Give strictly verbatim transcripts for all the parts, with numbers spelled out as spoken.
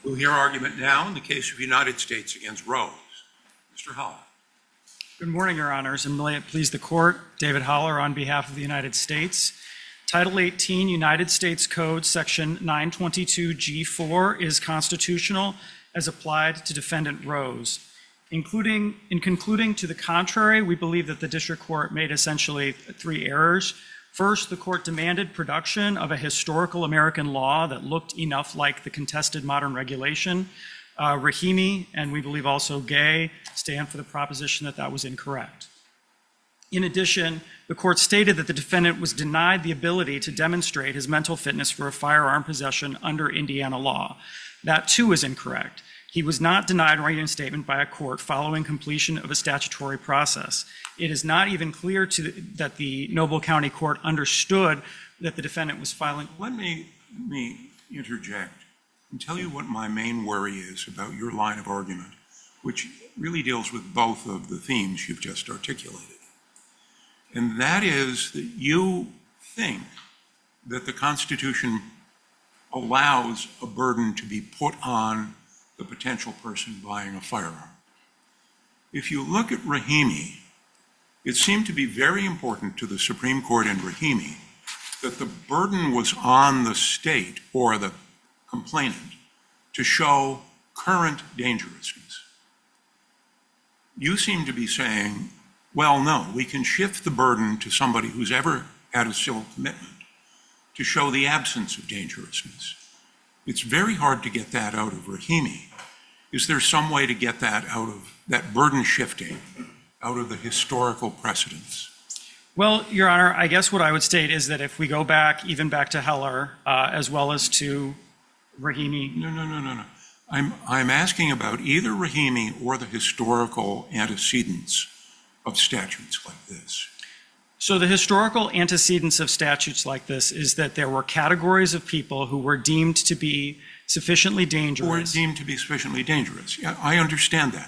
We'll hear argument now in the case of United States against Rose. Mister Holler. Good morning, Your Honors, and may it please the Court, David Holler on behalf of the United States. Title eighteen United States Code, Section nine twenty-two G four is constitutional as applied to defendant Rose. Including, in concluding to the contrary, we believe that the District Court made essentially three errors. First, the Court demanded production of a historical American law that looked enough like the contested modern regulation. Uh, Rahimi, and we believe also Gay, stand for the proposition that that was incorrect. In addition, the Court stated that the defendant was denied the ability to demonstrate his mental fitness for a firearm possession under Indiana law. That too is incorrect. He was not denied reinstatement by a court following completion of a statutory process. It is not even clear to the, that the Noble County Court understood that the defendant was filing. Let me, let me interject and tell you what my main worry is about your line of argument, which really deals with both of the themes you've just articulated. And that is that you think that the Constitution allows a burden to be put on the potential person buying a firearm. If you look at Rahimi, it seemed to be very important to the Supreme Court in Rahimi that the burden was on the state or the complainant to show current dangerousness. You seem to be saying, well, no, we can shift the burden to somebody who's ever had a civil commitment to show the absence of dangerousness. It's very hard to get that out of Rahimi. Is there some way to get that out of that burden shifting, out of the historical precedents? Well, Your Honor, I guess what I would state is that if we go back, even back to Heller, uh, as well as to Rahimi. No, no, no, no, no. I'm, I'm asking about either Rahimi or the historical antecedents of statutes like this. So the historical antecedents of statutes like this is that there were categories of people who were deemed to be sufficiently dangerous. Or deemed to be sufficiently dangerous. Yeah, I understand that.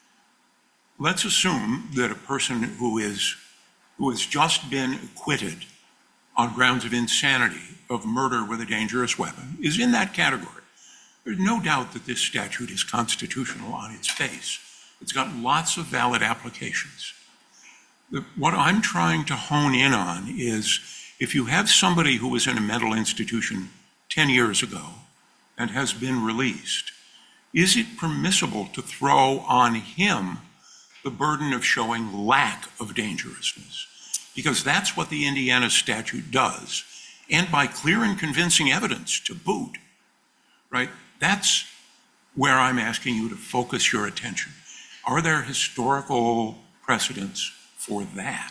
Let's assume that a person who is who has just been acquitted on grounds of insanity of murder with a dangerous weapon is in that category. There's no doubt that this statute is constitutional on its face. It's got lots of valid applications. The, what I'm trying to hone in on is if you have somebody who was in a mental institution ten years ago and has been released, is it permissible to throw on him the burden of showing lack of dangerousness? Because that's what the Indiana statute does, and by clear and convincing evidence to boot, right? That's where I'm asking you to focus your attention. Are there historical precedents for that?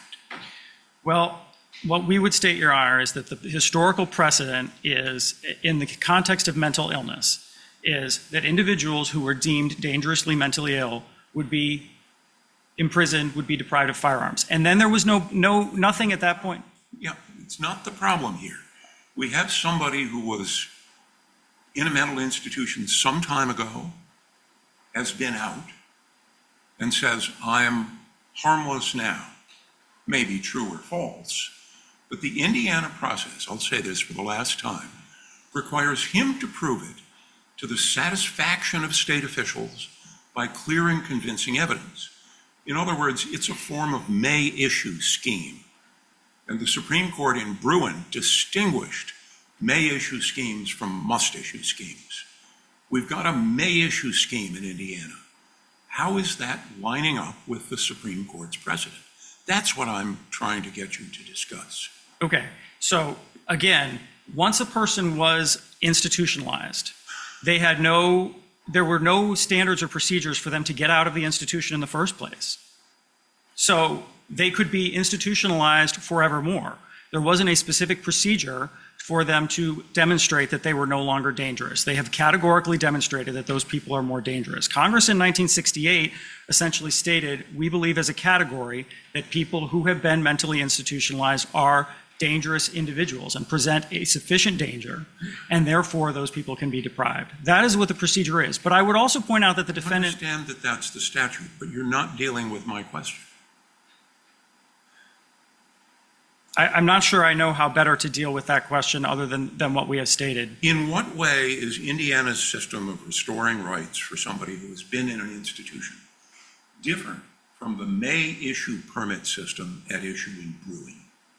Well, what we would state, Your Honor, is that the historical precedent is, in the context of mental illness, is that individuals who were deemed dangerously mentally ill would be imprisoned, would be deprived of firearms. And then there was no, no, nothing at that point. Yeah, it's not the problem here. We have somebody who was in a mental institution some time ago, has been out, and says, I am harmless now. May be true or false, but the Indiana process, I'll say this for the last time, requires him to prove it to the satisfaction of state officials by clear and convincing evidence. In other words, it's a form of may-issue scheme. And the Supreme Court in Bruin distinguished may-issue schemes from must-issue schemes. We've got a may-issue scheme in Indiana. How is that lining up with the Supreme Court's precedent? That's what I'm trying to get you to discuss. Okay, so again, once a person was institutionalized, they had no, there were no standards or procedures for them to get out of the institution in the first place. So they could be institutionalized forevermore. There wasn't a specific procedure for them to demonstrate that they were no longer dangerous. They have categorically demonstrated that those people are more dangerous. Congress in nineteen sixty-eight essentially stated, we believe as a category that people who have been mentally institutionalized are dangerous individuals and present a sufficient danger, and therefore those people can be deprived. That is what the procedure is. But I would also point out that the defendant— I understand that that's the statute, but you're not dealing with my question. I, I'm not sure I know how better to deal with that question other than, than what we have stated. In what way is Indiana's system of restoring rights for somebody who has been in an institution different from the may issue permit system at issue in Bruin?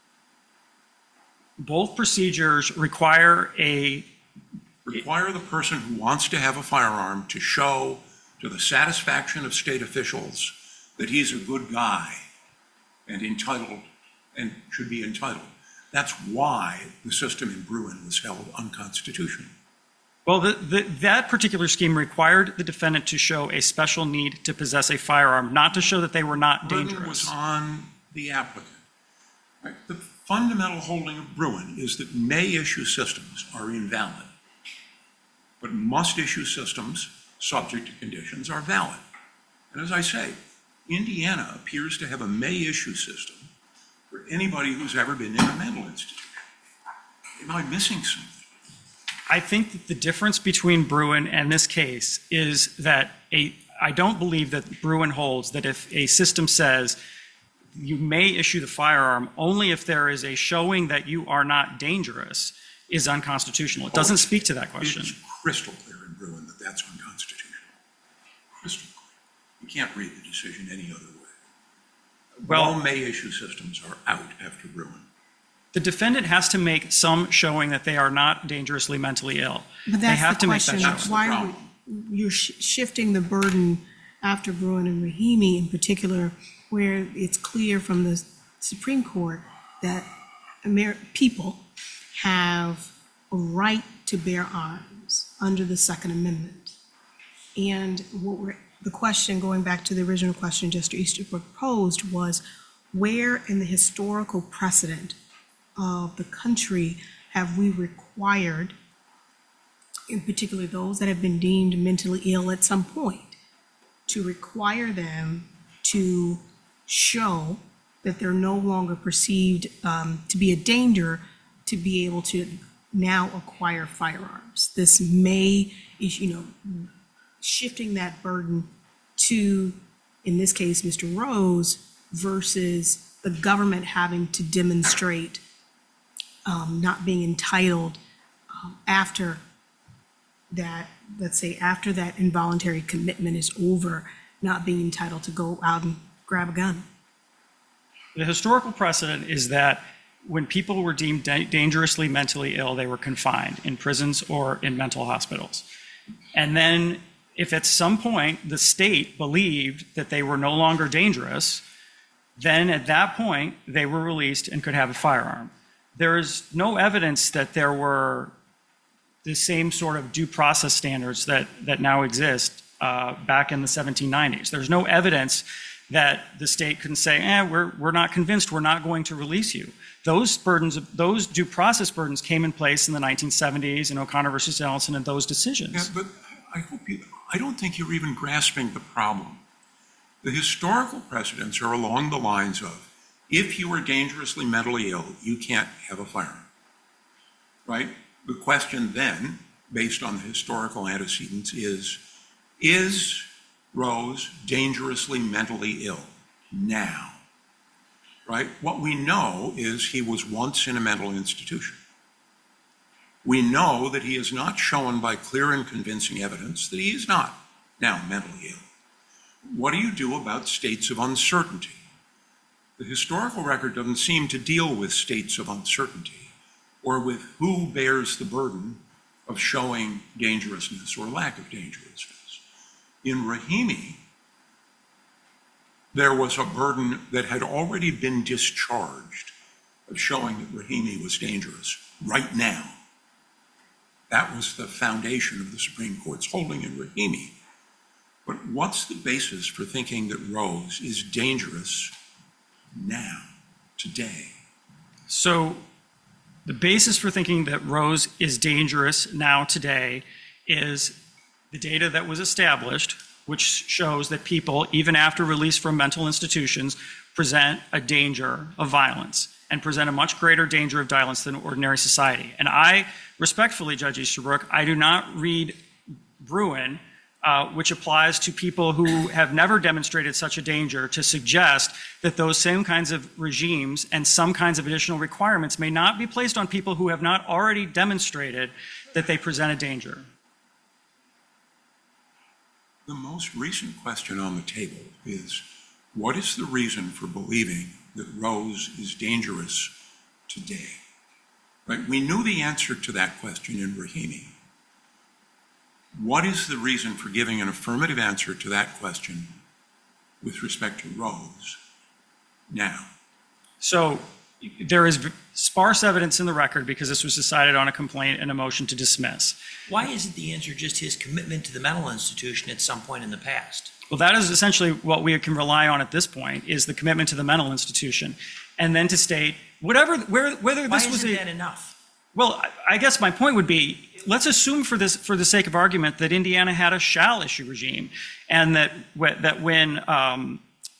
Both procedures require a Require the person who wants to have a firearm to show to the satisfaction of state officials that he's a good guy and entitled and should be entitled. That's why the system in Bruin was held unconstitutional. Well, the, the, that particular scheme required the defendant to show a special need to possess a firearm, not to show that they were not The burden dangerous. was on the applicant. Right? The fundamental holding of Bruin is that may issue systems are invalid, but must issue systems subject to conditions are valid. And as I say, Indiana appears to have a may issue system for anybody who's ever been in a mental institution. Am I missing something? I think that the difference between Bruin and this case is that a, I don't believe that Bruin holds that if a system says you may issue the firearm only if there is a showing that you are not dangerous is unconstitutional. It doesn't speak to that question. It's crystal clear in Bruin that that's unconstitutional. Crystal clear. You can't read the decision any other way. Well, all may issue systems are out after Bruin. The defendant has to make some showing that they are not dangerously mentally ill. But They that's have the to make question. that That's showing. the Why problem. would, you're sh- shifting the burden after Bruin and Rahimi in particular, where it's clear from the Supreme Court that Amer- people have a right to bear arms under the Second Amendment. And what we're, the question, going back to the original question Justice Easterbrook posed, was where in the historical precedent of the country have we required, in particular those that have been deemed mentally ill at some point, to require them to show that they're no longer perceived um, to be a danger to be able to now acquire firearms. This may, is, you know, shifting that burden to, in this case, Mister Rose, versus the government having to demonstrate um, not being entitled um, after that, let's say, after that involuntary commitment is over, not being entitled to go out and grab a gun. The historical precedent is that when people were deemed da- dangerously mentally ill, they were confined in prisons or in mental hospitals. And then if at some point the state believed that they were no longer dangerous, then at that point they were released and could have a firearm. There is no evidence that there were the same sort of due process standards that, that now exist uh, back in the seventeen nineties. There's no evidence that the state couldn't say, eh, we're, we're not convinced, we're not going to release you. Those burdens, those due process burdens came in place in the nineteen seventies in O'Connor versus Ellison and those decisions. Yeah, but I hope you, I don't think you're even grasping the problem. The historical precedents are along the lines of, if you are dangerously mentally ill, you can't have a firearm, right? The question then, based on the historical antecedents, is, is Rose dangerously mentally ill now, right? What we know is he was once in a mental institution. We know that he is not shown by clear and convincing evidence that he is not now mentally ill. What do you do about states of uncertainty? The historical record doesn't seem to deal with states of uncertainty or with who bears the burden of showing dangerousness or lack of dangerousness. In Rahimi, there was a burden that had already been discharged of showing that Rahimi was dangerous right now. That was the foundation of the Supreme Court's holding in Rahimi. But what's the basis for thinking that Rose is dangerous now, today? So the basis for thinking that Rose is dangerous now today is the data that was established, which shows that people, even after release from mental institutions, present a danger of violence and present a much greater danger of violence than ordinary society. And I, respectfully, Judge Easterbrook, I do not read Bruin uh, which applies to people who have never demonstrated such a danger, to suggest that those same kinds of regimes and some kinds of additional requirements may not be placed on people who have not already demonstrated that they present a danger. The most recent question on the table is, what is the reason for believing that Rose is dangerous today? Right? We knew the answer to that question in Rahimi. What is the reason for giving an affirmative answer to that question with respect to Rose now? So there is sparse evidence in the record because this was decided on a complaint and a motion to dismiss. Why isn't the answer just his commitment to the mental institution at some point in the past? Well, that is essentially what we can rely on at this point, is the commitment to the mental institution. And then to state, whatever, where, whether Why this was isn't a... that enough? Well, I- I guess my point would be, let's assume for this, for the sake of argument, that Indiana had a shall issue regime, and that, wh- that when, um,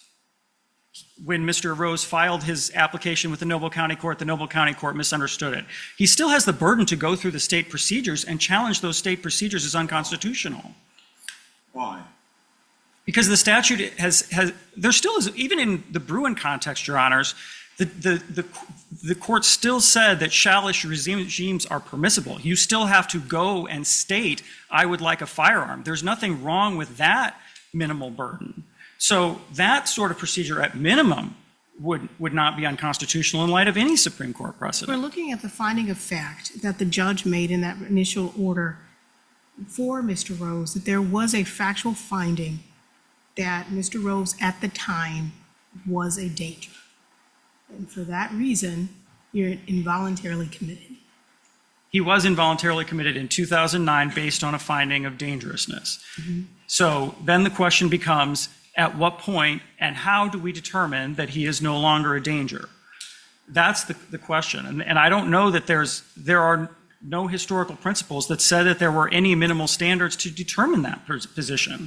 when Mister Rose filed his application with the Noble County Court, the Noble County Court misunderstood it. He still has the burden to go through the state procedures and challenge those state procedures as unconstitutional. Why? Because the statute has, has, there still is, even in the Bruin context, Your Honors, the, the, the, the court still said that shall issue regimes are permissible. You still have to go and state, I would like a firearm. There's nothing wrong with that minimal burden. So that sort of procedure at minimum would, would not be unconstitutional in light of any Supreme Court We're precedent. looking at the finding of fact that the judge made in that initial order for Mister Rose, that there was a factual finding that Mister Rose at the time was a danger. And for that reason, you're involuntarily committed. He was involuntarily committed in two thousand nine based on a finding of dangerousness. So then the question becomes, at what point and how do we determine that he is no longer a danger? That's the, the question. And, and I don't know that there's, there are no historical principles that said that there were any minimal standards to determine that pos- position.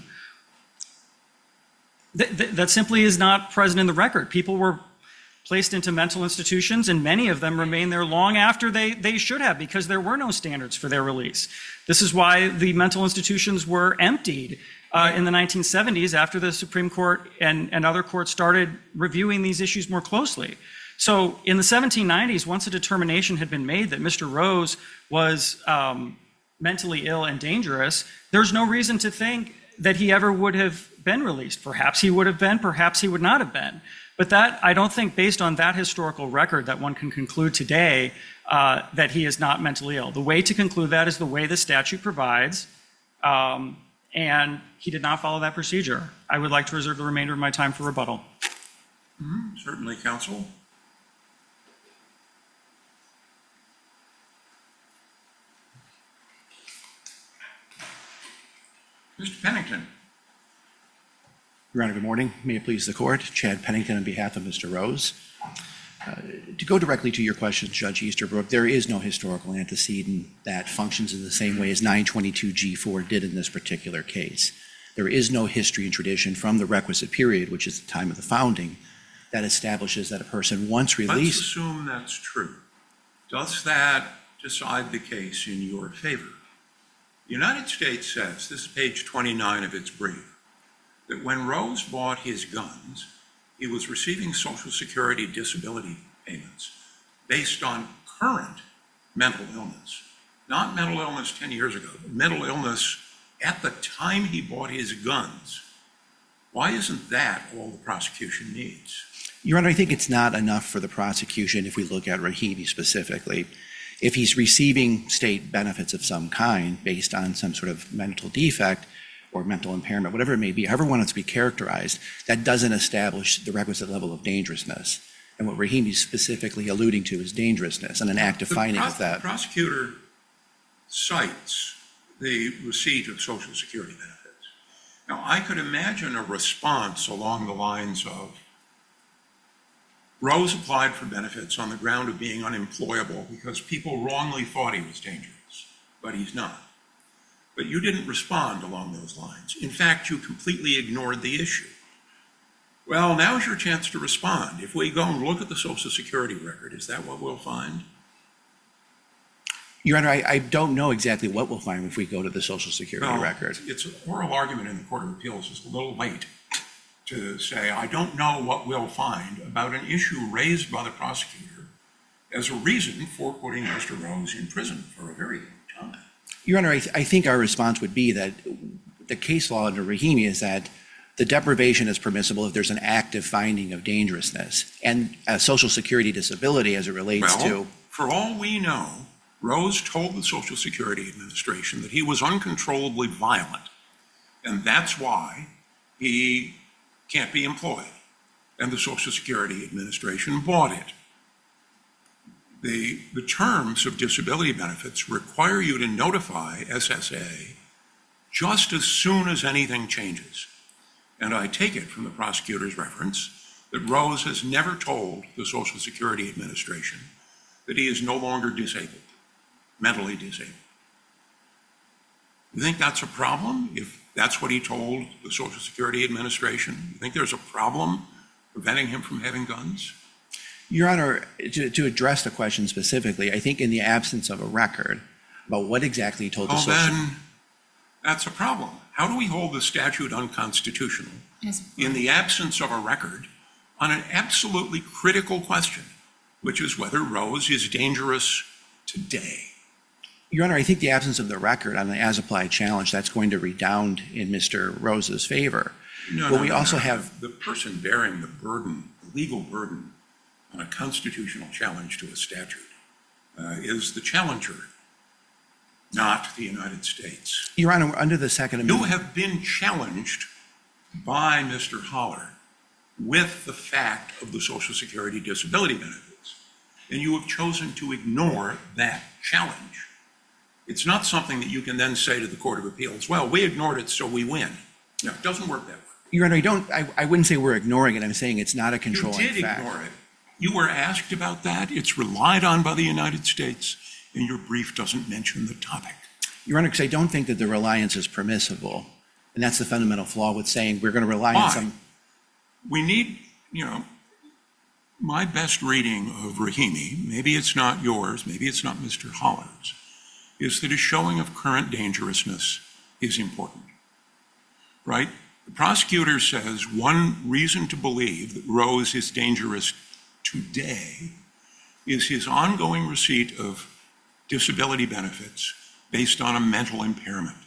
Th- th- that simply is not present in the record. People were placed into mental institutions, and many of them remain there long after they, they should have, because there were no standards for their release. This is why the mental institutions were emptied uh, in the nineteen seventies after the Supreme Court and, and other courts started reviewing these issues more closely. So in the seventeen nineties, once a determination had been made that Mister Rose was um, mentally ill and dangerous, there's no reason to think that he ever would have been released. Perhaps he would have been, perhaps he would not have been. But that, I don't think, based on that historical record, that one can conclude today uh, that he is not mentally ill. The way to conclude that is the way the statute provides, um, and he did not follow that procedure. I would like to reserve the remainder of my time for rebuttal. Mm-hmm. Certainly, counsel. Mister Pennington. Your Honor, good morning. May it please the court. Chad Pennington on behalf of Mister Rose. Uh, to go directly to your question, Judge Easterbrook, there is no historical antecedent that functions in the same way as nine twenty-two G four did in this particular case. There is no history and tradition from the requisite period, which is the time of the founding, that establishes that a person once Let's released... assume that's true. Does that decide the case in your favor? The United States says, this is page twenty-nine of its brief, that when Rose bought his guns, he was receiving Social Security disability payments based on current mental illness. Not mental illness ten years ago, but mental illness at the time he bought his guns. Why isn't that all the prosecution needs? Your Honor, I think it's not enough for the prosecution if we look at Rahimi specifically. If he's receiving state benefits of some kind based on some sort of mental defect or mental impairment, whatever it may be, however one wants to be characterized, that doesn't establish the requisite level of dangerousness. And what Rahimi's specifically alluding to is dangerousness, and an active The finding pro- of that. The prosecutor cites the receipt of Social Security benefits. Now, I could imagine a response along the lines of, Rose applied for benefits on the ground of being unemployable because people wrongly thought he was dangerous, but he's not. But you didn't respond along those lines. In fact, you completely ignored the issue. Well, now's your chance to respond. If we go and look at the Social Security record, is that what we'll find? Your Honor, I, I don't know exactly what we'll find if we go to the Social Security Well, record. It's an oral argument in the Court of Appeals. It's a little late to say, I don't know what we'll find about an issue raised by the prosecutor as a reason for putting Mister Rose in prison for a very long time. Your Honor, I, th- I think our response would be that the case law under Rahimi is that the deprivation is permissible if there's an active finding of dangerousness. And a Social Security disability as it relates Well, to, for all we know, Rose told the Social Security Administration that he was uncontrollably violent, and that's why he can't be employed. And the Social Security Administration bought it. The, the terms of disability benefits require you to notify S S A just as soon as anything changes. And I take it from the prosecutor's reference that Rose has never told the Social Security Administration that he is no longer disabled, mentally disabled. You think that's a problem if that's what he told the Social Security Administration? You think there's a problem preventing him from having guns? Your Honor, to, to address the question specifically, I think in the absence of a record about what exactly he told the Well, Social... then, that's a problem. How do we hold the statute unconstitutional Yes. in the absence of a record on an absolutely critical question, which is whether Rose is dangerous today? Your Honor, I think the absence of the record on the as-applied challenge, that's going to redound in Mister Rose's favor. No, But no, we no, also no. have... The person bearing the burden, the legal burden on a constitutional challenge to a statute uh, is the challenger, not the United States. Your Honor, under the Second You Amendment... have been challenged by Mister Holler with the fact of the Social Security disability benefits, and you have chosen to ignore that challenge. It's not something that you can then say to the Court of Appeals, well, we ignored it, so we win. No, it doesn't work that way. Your Honor, I don't, I, I wouldn't say we're ignoring it. I'm saying it's not a You controlling did fact. ignore it. You were asked about that. It's relied on by the United States, and your brief doesn't mention the topic. Your Honor, because I don't think that the reliance is permissible. And that's the fundamental flaw with saying we're going to rely on Why? some... We need, you know, my best reading of Rahimi, maybe it's not yours, maybe it's not Mister Holler's, is that a showing of current dangerousness is important, right? The prosecutor says one reason to believe that Rose is dangerous today is his ongoing receipt of disability benefits based on a mental impairment.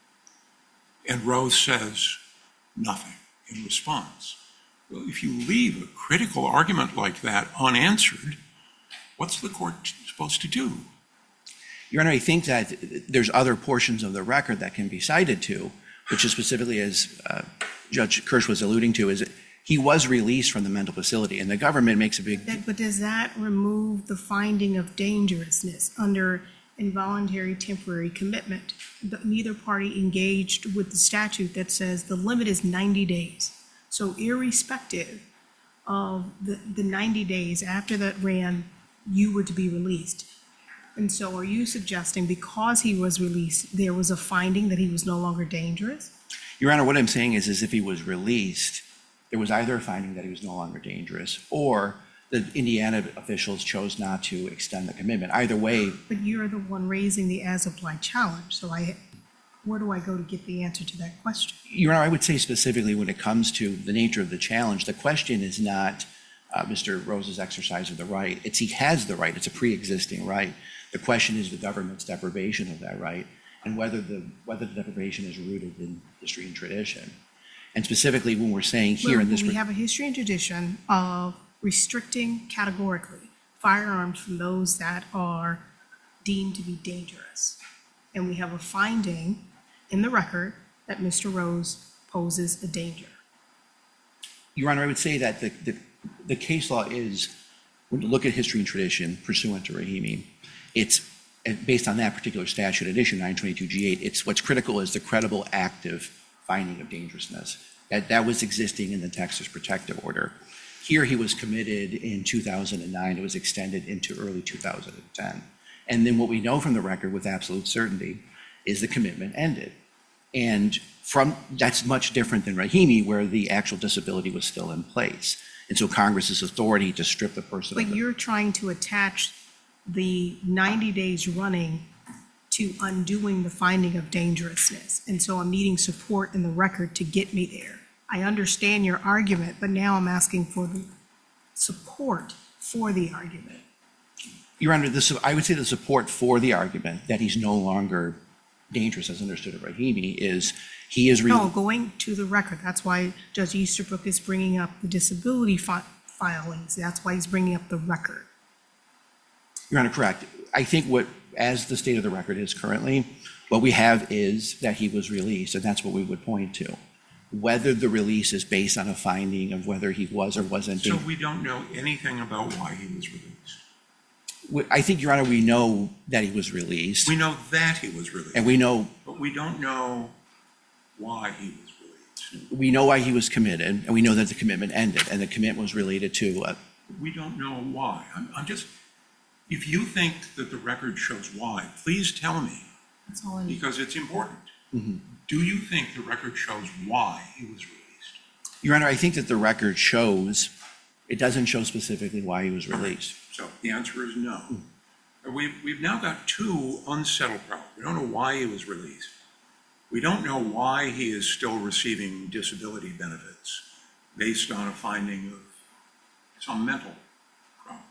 And Rose says nothing in response. Well, if you leave a critical argument like that unanswered, what's the court supposed to do? Your Honor, I think that there's other portions of the record that can be cited to, which is specifically, as uh, Judge Kirsch was alluding to, is that he was released from the mental facility, and the government makes a big... That- But does that remove the finding of dangerousness under involuntary temporary commitment? But neither party engaged with the statute that says the limit is ninety days. So irrespective of the, the ninety days after that ran, you were to be released. And so are you suggesting because he was released, there was a finding that he was no longer dangerous? Your Honor, what I'm saying is, is if he was released, there was either a finding that he was no longer dangerous, or the Indiana officials chose not to extend the commitment. Either way, But you're the one raising the as-applied challenge, so I, where do I go to get the answer to that question? Your Honor, I would say specifically when it comes to the nature of the challenge, the question is not uh, Mister Rose's exercise of the right. It's he has the right. It's a pre-existing right. The question is the government's deprivation of that right, and whether the whether the deprivation is rooted in history and tradition. And specifically, when we're saying here Well, in this... we have a history and tradition of restricting categorically firearms from those that are deemed to be dangerous. And we have a finding in the record that Mister Rose poses a danger. Your Honor, I would say that the, the, the case law is, when you look at history and tradition pursuant to Rahimi, it's and based on that particular statute at issue nine twenty-two G eight, it's what's critical is the credible active finding of dangerousness. That, that was existing in the Texas Protective Order. Here he was committed in two thousand nine. It was extended into early two thousand ten. And then what we know from the record with absolute certainty is the commitment ended. And from that's much different than Rahimi, where the actual disability was still in place. And so Congress's authority to strip the person But of the... you're trying to attach the ninety days running to undoing the finding of dangerousness. And so I'm needing support in the record to get me there. I understand your argument, but now I'm asking for the support for the argument. Your Honor, this, I would say the support for the argument that he's no longer dangerous as understood at Rahimi is he is. No, going to the record. That's why Judge Easterbrook is bringing up the disability fi- filings. That's why he's bringing up the record. Your Honor, correct. I think what, as the state of the record is currently, what we have is that he was released, and that's what we would point to. Whether the release is based on a finding of whether he was or wasn't. So we don't know anything about why he was released. I think, Your Honor, we know that he was released. We know that he was released. And we know, But we don't know why he was released. we know why he was committed, and we know that the commitment ended, and the commitment was related to, uh, We don't know why. I'm, I'm just, if you think that the record shows why, please tell me, That's all I need. because it's important. Mm-hmm. Do you think the record shows why he was released? Your Honor, I think that the record shows, it doesn't show specifically why he was released. So the answer is no. We've, we've now got two unsettled problems. We don't know why he was released. We don't know why he is still receiving disability benefits based on a finding of some mental problem.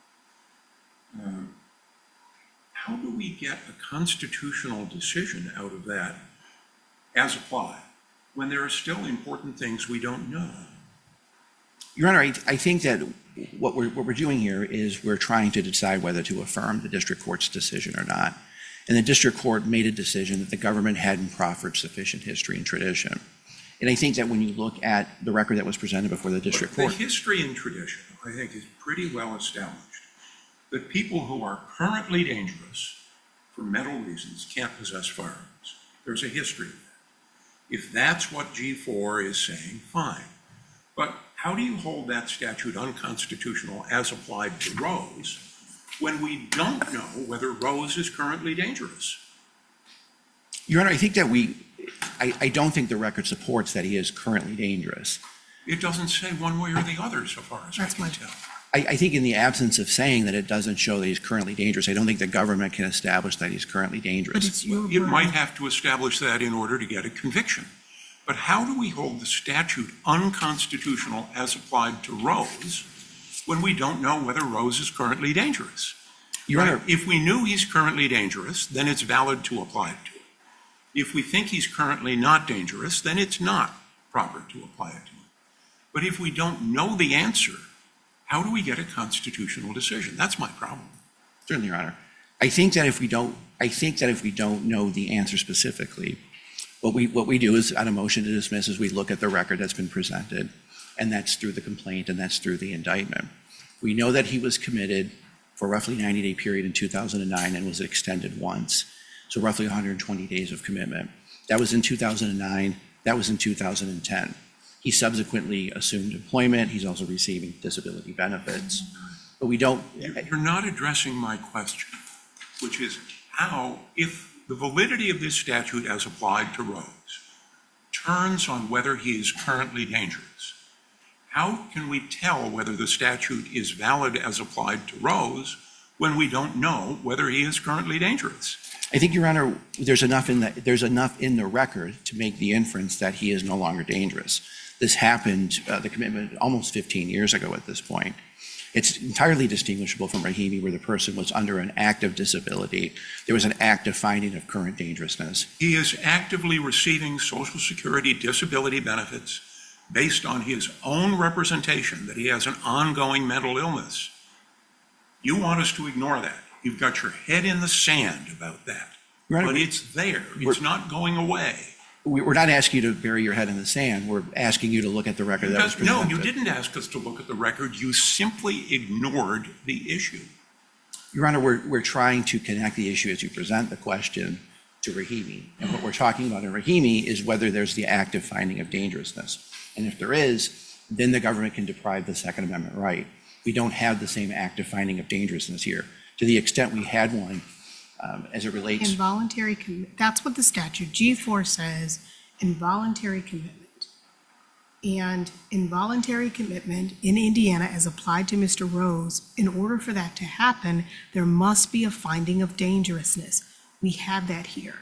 Um, how do we get a constitutional decision out of that as applied when there are still important things we don't know? Your Honor, I, I think that what we're, what we're doing here is we're trying to decide whether to affirm the district court's decision or not. And the district court made a decision that the government hadn't proffered sufficient history and tradition. And I think that when you look at the record that was presented before the district But court. The history and tradition, I think, is pretty well established that people who are currently dangerous for mental reasons can't possess firearms. There's a history of that. If that's what G four is saying, fine. But how do you hold that statute unconstitutional as applied to Rose when we don't know whether Rose is currently dangerous? Your Honor, I think that we, I, I don't think the record supports that he is currently dangerous. It doesn't say one way or the other so far as I That's can my- tell. I, I think in the absence of saying that it doesn't show that he's currently dangerous, I don't think the government can establish that he's currently But dangerous. it's your It might burden. have to establish that in order to get a conviction. But how do we hold the statute unconstitutional as applied to Rose when we don't know whether Rose is currently dangerous? Your Honor, If we knew he's currently dangerous, then it's valid to apply it to him. If we think he's currently not dangerous, then it's not proper to apply it to him. But if we don't know the answer, how do we get a constitutional decision? That's my problem. certainly, Your Honor. I think that if we don't, I think that if we don't know the answer specifically, what we, what we do is, on a motion to dismiss, is we look at the record that's been presented, and that's through the complaint, and that's through the indictment. We know that he was committed for a roughly ninety-day period in two thousand nine and was extended once, so roughly one hundred twenty days of commitment. That was in two thousand nine, that was in two thousand ten. He subsequently assumed employment, he's also receiving disability benefits. But we don't, You're not addressing my question, which is how, if the validity of this statute as applied to Rose turns on whether he is currently dangerous, how can we tell whether the statute is valid as applied to Rose when we don't know whether he is currently dangerous? I think, Your Honor, there's enough in the, there's enough in the record to make the inference that he is no longer dangerous. This happened, uh, the commitment, almost fifteen years ago at this point. It's entirely distinguishable from Rahimi, where the person was under an active disability. There was an active finding of current dangerousness. He is actively receiving Social Security disability benefits based on his own representation that he has an ongoing mental illness. You want us to ignore that. You've got your head in the sand about that. Your Honor, But it's there. It's not going away. we- we're not asking you to bury your head in the sand. We're asking you to look at the record that was Because- No, presented. you didn't ask us to look at the record. You simply ignored the issue. Your Honor, we're, we're trying to connect the issue as you present the question to Rahimi. And what we're talking about in Rahimi is whether there's the active finding of dangerousness. And if there is, then the government can deprive the Second Amendment right. We don't have the same active finding of dangerousness here. To the extent we had one, um, as it relates. Involuntary, commi- that's what the statute, G four says, involuntary commitment. And involuntary commitment in Indiana, as applied to Mister Rose, in order for that to happen, there must be a finding of dangerousness. We have that here.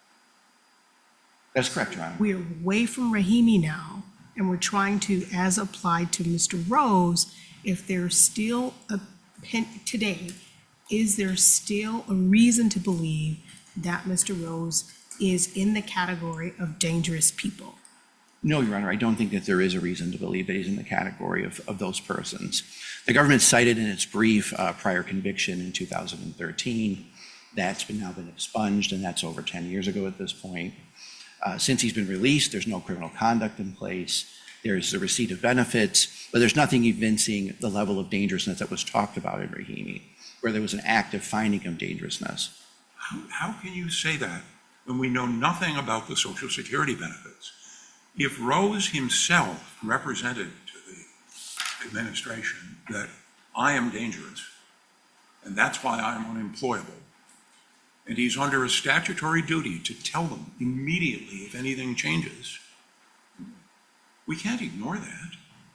That's correct, Your Honor. We're away from Rahimi now, and we're trying to, as applied to Mister Rose, if there's still a, pen today, is there still a reason to believe that Mister Rose is in the category of dangerous people? No, Your Honor, I don't think that there is a reason to believe that he's in the category of, of those persons. The government cited in its brief uh, prior conviction in two thousand thirteen. That's been now been expunged, and that's over ten years ago at this point. Uh, since he's been released, there's no criminal conduct in place. There's the receipt of benefits, but there's nothing evincing the level of dangerousness that was talked about in Rahimi, where there was an active finding of dangerousness. How, how can you say that when we know nothing about the Social Security benefits? If Rose himself represented to the administration that I am dangerous, and that's why I'm unemployable, and he's under a statutory duty to tell them immediately if anything changes, we can't ignore that.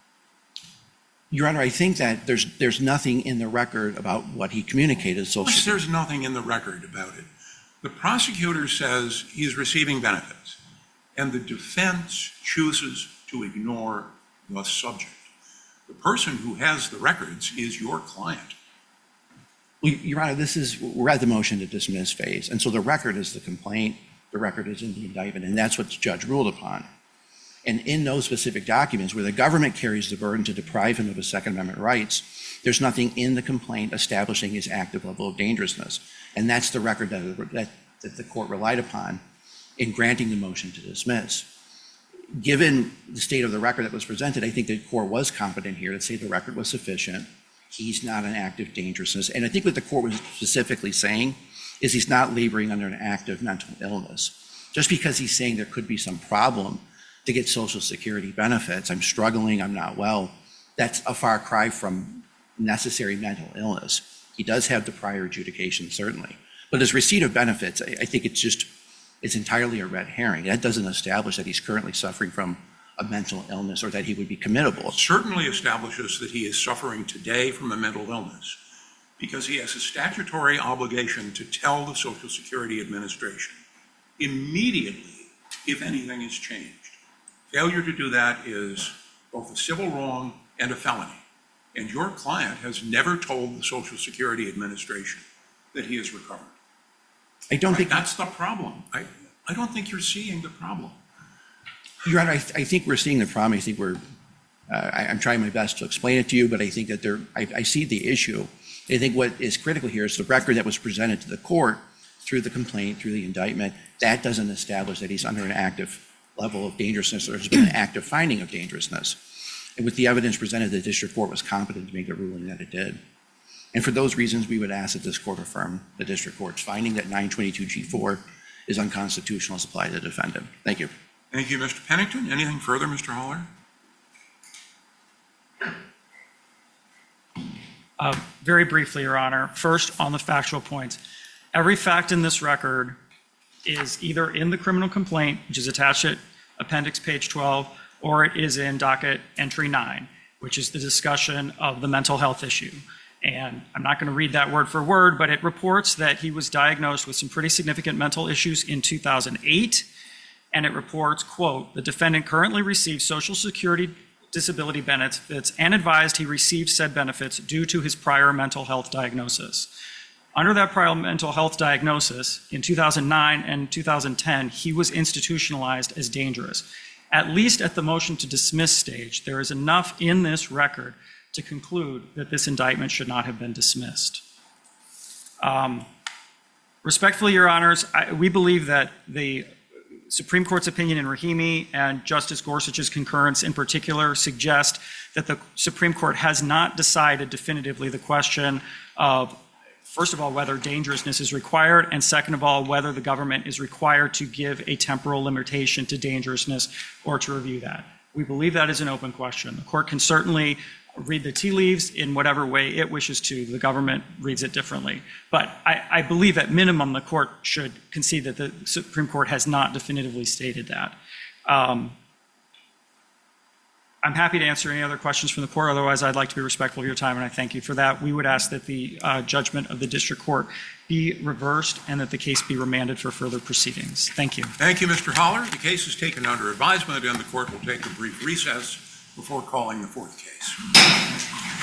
Your Honor, I think that there's there's nothing in the record about what he communicated. Social Plus, there's nothing in the record about it. The prosecutor says he's receiving benefits, and the defense chooses to ignore the subject. The person who has the records is your client. Well, Your Honor, this is, we're at the motion to dismiss phase, and so the record is the complaint, the record is in the indictment, and that's what the judge ruled upon. And in those specific documents, where the government carries the burden to deprive him of his Second Amendment rights, there's nothing in the complaint establishing his active level of dangerousness. And that's the record that, that, that the court relied upon in granting the motion to dismiss. Given the state of the record that was presented, I think the court was competent here to say the record was sufficient. He's not an active dangerousness. And I think what the court was specifically saying is he's not laboring under an active mental illness. Just because he's saying there could be some problem to get Social Security benefits, I'm struggling, I'm not well, that's a far cry from necessary mental illness. He does have the prior adjudication, certainly. But his receipt of benefits, I, I think it's just, it's entirely a red herring. That doesn't establish that he's currently suffering from a mental illness or that he would be committable. It certainly establishes that he is suffering today from a mental illness because he has a statutory obligation to tell the Social Security Administration immediately if anything has changed. Failure to do that is both a civil wrong and a felony. And your client has never told the Social Security Administration that he has recovered. I don't Right? think That's the problem. I, I don't think you're seeing the problem. Your Honor, I, th- I think we're seeing the problem. I think we're, uh, I, I'm trying my best to explain it to you, but I think that there, I, I see the issue. I think what is critical here is the record that was presented to the court through the complaint, through the indictment. That doesn't establish that he's under an active level of dangerousness or there's been an active finding of dangerousness. And with the evidence presented, the district court was competent to make the ruling that it did. And for those reasons, we would ask that this court affirm the district court's finding that nine twenty-two G four is unconstitutional as applied to the defendant. Thank you. Thank you, Mister Pennington. Anything further, Mister Haller? Uh, Very briefly, Your Honor. First, on the factual points. Every fact in this record is either in the criminal complaint, which is attached at appendix page twelve, or it is in docket entry nine, which is the discussion of the mental health issue. And I'm not going to read that word for word, but it reports that he was diagnosed with some pretty significant mental issues in two thousand eight. And it reports, quote, the defendant currently receives Social Security disability benefits and advised he received said benefits due to his prior mental health diagnosis. Under that prior mental health diagnosis, in two thousand nine and two thousand ten, he was institutionalized as dangerous. At least at the motion to dismiss stage, there is enough in this record to conclude that this indictment should not have been dismissed. Um, respectfully, Your Honors, I, we believe that the Supreme Court's opinion in Rahimi and Justice Gorsuch's concurrence in particular suggest that the Supreme Court has not decided definitively the question of, first of all, whether dangerousness is required, and second of all, whether the government is required to give a temporal limitation to dangerousness or to review that. We believe that is an open question. The court can certainly read the tea leaves in whatever way it wishes to. The government reads it differently. But I, I believe at minimum the court should concede that the Supreme Court has not definitively stated that. Um, I'm happy to answer any other questions from the court. Otherwise, I'd like to be respectful of your time, and I thank you for that. We would ask that the uh, judgment of the district court be reversed and that the case be remanded for further proceedings. Thank you. Thank you, Mister Holler. The case is taken under advisement, and the court will take a brief recess before calling the fourth case.